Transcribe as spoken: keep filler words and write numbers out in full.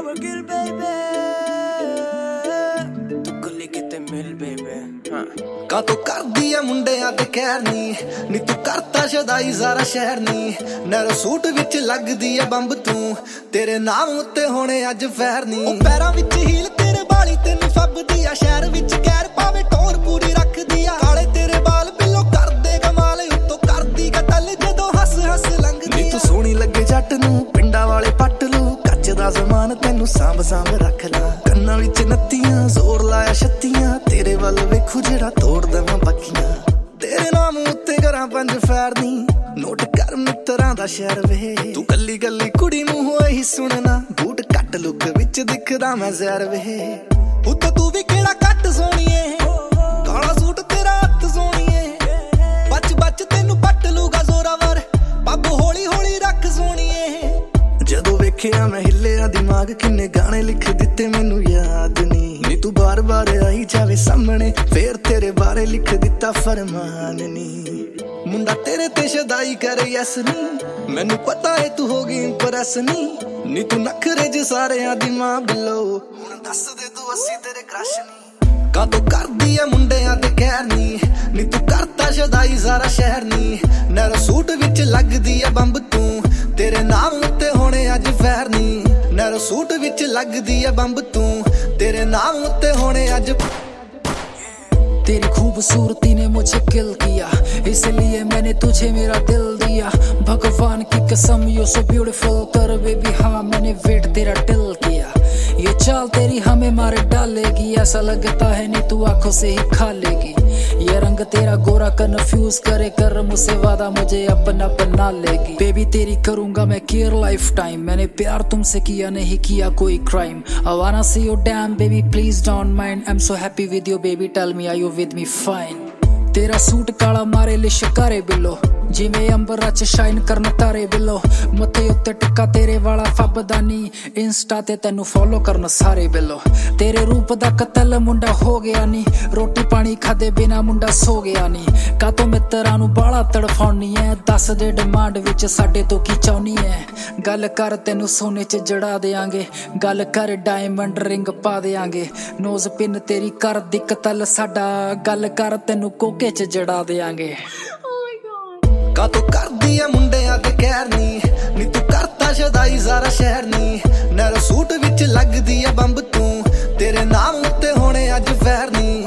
overkill baby ਤੂੰ ਕੱਲੀ ਕਿਤੇ ਮਿਲ baby ਕਾ ਤੋ ਕਰਦੀ ਐ ਮੁੰਡਿਆਂ ਤੇ ਕਹਿਰ ਨੀ ਨੀ ਤੂੰ ਕਰਤਾ ਸ਼ਦਾਈ ਸਾਰਾ ਸ਼ਹਿਰ ਨੀ ਨਰ ਸੂਟ ਵਿੱਚ ਲੱਗਦੀ ਐ ਬੰਬ ਤੂੰ ਤੇਰੇ ਨਾਮ ਉੱਤੇ ਹੋਣੇ ਅੱਜ ਫੈਰ ਨੀ ਉਹ ਪੈਰਾਂ ਵਿੱਚ ਹੀਲ ਤੇਰੇ ਬਾਲੀ ਤੈਨੂੰ ਫੱਬਦੀ ਆ ਸ਼ਹਿਰ ਵਿੱਚ ਕਹਿਰ ਪਾਵੇ ਟੋਰ ਪੂਰੀ ਰੱਖਦੀ ਆ ਕਾਲੇ ਤੇਰੇ ਬਾਲ ਬਿੱਲੋ ਕਰਦੇ ਕਮਾਲ ਉੱਤੋਂ ਕਰਦੀ ਕਤਲ ਜਦੋਂ ਹੱਸ ਹੱਸ ਲੰਘਦੀ ਨੀ ਤੂੰ ਸੋਹਣੀ ਲੱਗੇ ਜੱਟ ਨੂੰ ਪਿੰਡਾਂ ਵਾਲੇ ਪੱਟ ਲੂ ਕੱਚ ਦਾ ਜ਼ਮਾਨ ਤੈਨੂੰ ਸਾਂਭ ਸਾਂਭ ਰੱਖ ਲਾ ਕੰਨਾਂ ਵਿੱਚ ਨੱਤੀਆਂ ਜ਼ੋਰ ਲਾਇਆ ਛੱਤੀਆਂ ਤੇਰੇ ਵੱਲ ਵੇਖੂ ਜਿਹੜਾ ਤੋੜ ਦੇਵਾਂ ਪੱਕੀਆਂ ਤੇਰੇ ਨਾਮ ਉੱਤੇ ਕਰਾਂ ਪੰਜ ਫੈਰਨੀ ਨੋਟ ਕਰ ਮਿੱਤਰਾਂ ਦਾ ਸ਼ਹਿਰ ਵੇ ਤੂੰ ਕੱਲੀ ਕੱਲੀ ਕੁੜੀ ਮੂੰਹੋਂ ਇਹੀ ਸੁਣਨਾ ਬੂਟ ਕੱਟ ਲੁੱਕ ਵਿੱਚ ਦਿਖਦਾ ਮੈਂ ਜ਼ਹਿਰ ਵੇ ਉੱਤੇ ਤੂੰ ਵੀ ਕਿਹੜਾ ਕੱਟ ਸੋਣੀਏ ਕਾਲਾ ਸੂਟ ਤੇਰਾ ਹੱਥ ਸੋਣੀਏ ਬੱਚ ਬੱਚ ਤੈਨੂੰ ਪੱਟ ਲੂਗਾ ਜ਼ੋਰਾਵਰ ਪੱਬ ਹੌਲੀ ਹੌਲੀ ਰੱਖ ਸੋਣੀਏ ਜਦੋਂ ਵੇਖਿਆ ਮੈਂ ਹਿੱਲਿਆ ਦਿਮਾਗ ਕਿੰਨੇ ਗਾਣੇ ਲਿਖ ਦਿੱਤੇ ਮੈਨੂੰ ਯਾਦ ਨੀ ਨੀ ਤੂੰ ਬਾਰ ਬਾਰ ਆਈ ਜਾਵੇ ਸਾਹਮਣੇ ਫੇਰ ਤੇਰੇ ਬਾਰੇ ਲਿਖ ਦਿੱਤਾ ਫਰਮਾਨ ਨੀ ਮੁੰਡਾ ਤੇਰੇ ਤੇ ਸ਼ਦਾਈ ਕਰੇ ਯਸ ਨੀ ਮੈਨੂੰ ਪਤਾ ਏ ਤੂੰ ਹੋ ਗਈ ਇੰਪ੍ਰੈਸ ਨੀ ਨੀ ਤੂੰ ਨਖਰੇ ਜ ਸਾਰਿਆਂ ਦੀ ਮਾਂ ਬਿੱਲੋ ਹੁਣ ਦੱਸ ਦੇ ਤੂੰ ਅਸੀਂ ਤੇਰੇ ਕ੍ਰਸ਼ ਨੀ ਕਾਤੋਂ ਕਰਦੀ ਐ ਮੁੰਡਿਆਂ ਤੇ ਕਹਿਰ ਨੀ ਨੀ ਤੂੰ ਕਰਤਾ ਸ਼ਦਾਈ ਸਾਰਾ ਸ਼ਹਿਰ ਨੀ ਨਰ ਸੂਟ ਵਿੱਚ ਲੱਗਦੀ ਐ ਬੰਬ ਤੂੰ ਤੇਰੇ ਨਾਮ ਉੱਤੇ ਹੋਣੇ ਅੱਜ ਫੈਰ ਨੀ ਨਰ ਸੂਟ ਵਿੱਚ ਲੱਗਦੀ ਐ ਬੰਬ ਤੂੰ तेरे नाम उत्ते होने आज तेरी खूबसूरती ने मुझे किल किया इसलिए मैंने तुझे मेरा दिल दिया भगवान की कसम यू सो ब्यूटीफुल कर बेबी हाँ मैंने वेट तेरा दिल किया ये चाल तेरी हमें मारे डालेगी ऐसा लगता है नहीं तू आंखों से ही खा लेगी ये रंग तेरा गोरा कन्फ्यूज करे कर मुझसे वादा मुझे अपना बना लेगी बेबी तेरी करूंगा मैं केयर लाइफ टाइम मैंने प्यार तुमसे किया नहीं किया कोई crime I wanna see you damn baby please don't mind I'm so happy with you baby tell me are you with me fine तेरा सूट काला मारे ले शिकारे बिलो जिवें अंबरा च शाइन करन तारे बिलो मथे उत्ते टिक्का तेरे वाला फबदा नी इंस्टा ते तैनू फॉलो करन सारे बिलो तेरे रूप दा कतल मुंडा हो गया नी रोटी पानी खादे बिना मुंडा सो गया नी कातों मित्तरां नू बाला तड़फाउणी ऐ दस दे डिमांड विच साडे तो की चाहुनी ऐ गल कर तैनू सोने च जड़ा देंगे गल कर डायमंड रिंग पा देंगे नोज पिन तेरी कर दी कतल साडा गल कर तैनू कोके च जड़ा देंगे ਕਾਤੋਂ ਕਰਦੀ ਐ ਮੁੰਡਿਆਂ ਤੇ ਕਹਿਰ ਨੀ ਨੀ ਤੂੰ ਕਰਤਾ ਸ਼ਦਾਈ ਸਾਰਾ ਸ਼ਹਿਰ ਨੀ ਨਰ ਸੂਟ ਵਿੱਚ ਲੱਗਦੀ ਐ ਬੰਬ ਤੂੰ ਤੇਰੇ ਨਾਮ ਉੱਤੇ ਹੋਣੇ ਅੱਜ ਫੈਰ ਨੀ